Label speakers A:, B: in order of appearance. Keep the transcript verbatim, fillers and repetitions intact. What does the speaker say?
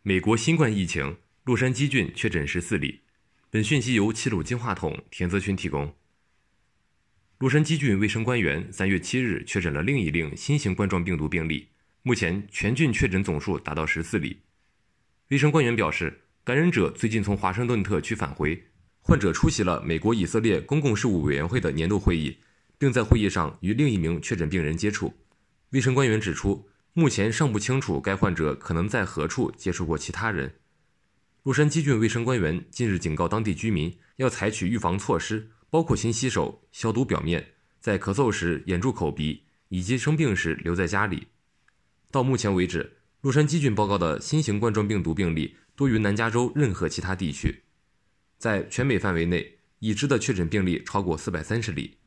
A: 美国新冠疫情，洛杉矶郡确诊十四例。本讯息由齐鲁金话筒田泽群提供。洛杉矶郡卫生官员三月七日确诊了另一例新型冠状病毒病例，目前全郡确诊总数达到十四例。卫生官员表示，感染者最近从华盛顿特区返回，患者出席了美国以色列公共事务委员会的年度会议，并在会议上与另一名确诊病人接触。卫生官员指出，目前尚不清楚该患者可能在何处接触过其他人。洛杉矶郡卫生官员近日警告当地居民要采取预防措施，包括勤洗手、消毒表面，在咳嗽时掩住口鼻，以及生病时留在家里。到目前为止，洛杉矶郡报告的新型冠状病毒病例多于南加州任何其他地区。在全美范围内，已知的确诊病例超过四百三十例。